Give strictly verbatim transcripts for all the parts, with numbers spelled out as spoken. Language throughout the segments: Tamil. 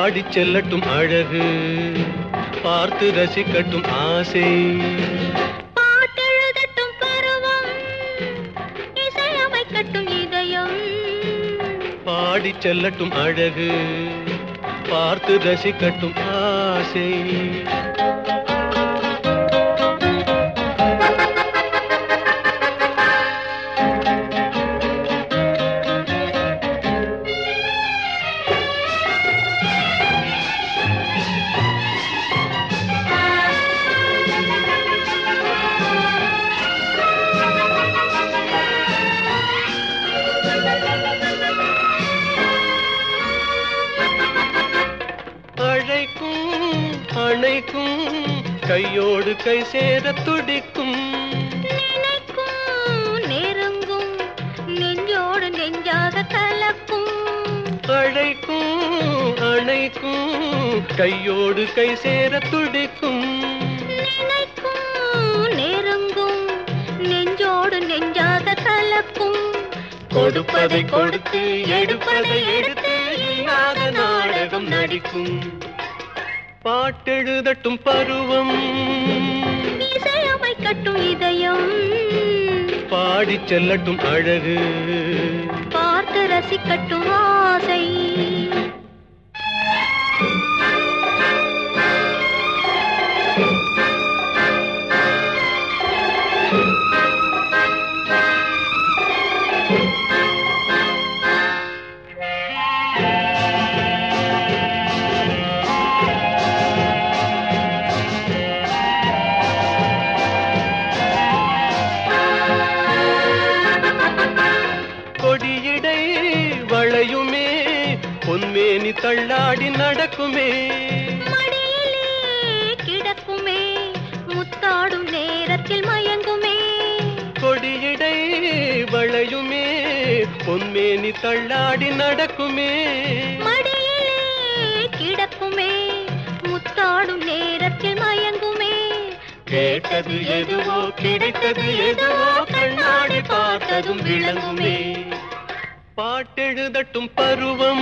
பாடிச் செல்லட்டும் அழகு, பார்த்து ரசிக்கட்டும் ஆசை. பாட்டெழுதட்டும் பருவம், இசையமைக்கட்டும் இதயம். பாடிச் செல்லட்டும் அழகு, பார்த்து ரசிக்கட்டும் ஆசை. அழைக்கும் அணைக்கும் கையோடு கை சேர துடிக்கும், நினைக்கும் நெருங்கும் நெஞ்சோடு நெஞ்சாக கலக்கும். அழைக்கும் அணைக்கும் கையோடு கை சேர துடிக்கும், நினைக்கும் நெருங்கும் நெஞ்சோடு நெஞ்சாக கலக்கும். கொடுப்பதை கொடுத்து எடுப்பதை எடுத்து இல்லாத நாடகம் நடிக்கும். பாட்டெழுதட்டும் பருவம், இசையமைக்கட்டும் இதயம். பாடிச் செல்லட்டும் அழகு, பார்த்து ரசிக்கட்டும் ஆசை. கொடியிடை வளையுமே பொன்மேனி தள்ளாடி நடக்குமே, மடியிலே கிடக்குமே முத்தாடும் நேரத்தில் மயங்குமே. கொடியிடை வளையுமே பொன்மேனி தள்ளாடி நடக்குமே, மடியிலே கிடக்குமே முத்தாடும் நேரத்தில் மயங்குமே. கேட்டது எதுவோ கிடைத்தது எதுவோ கண்ணாடி பார்த்ததும் விளங்குமே. பாட்டெழுதட்டும் பருவம்,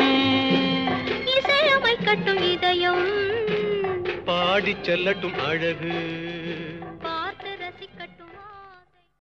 இசையமைக்கட்டும் இதயம். பாடிச் செல்லட்டும் அழகு.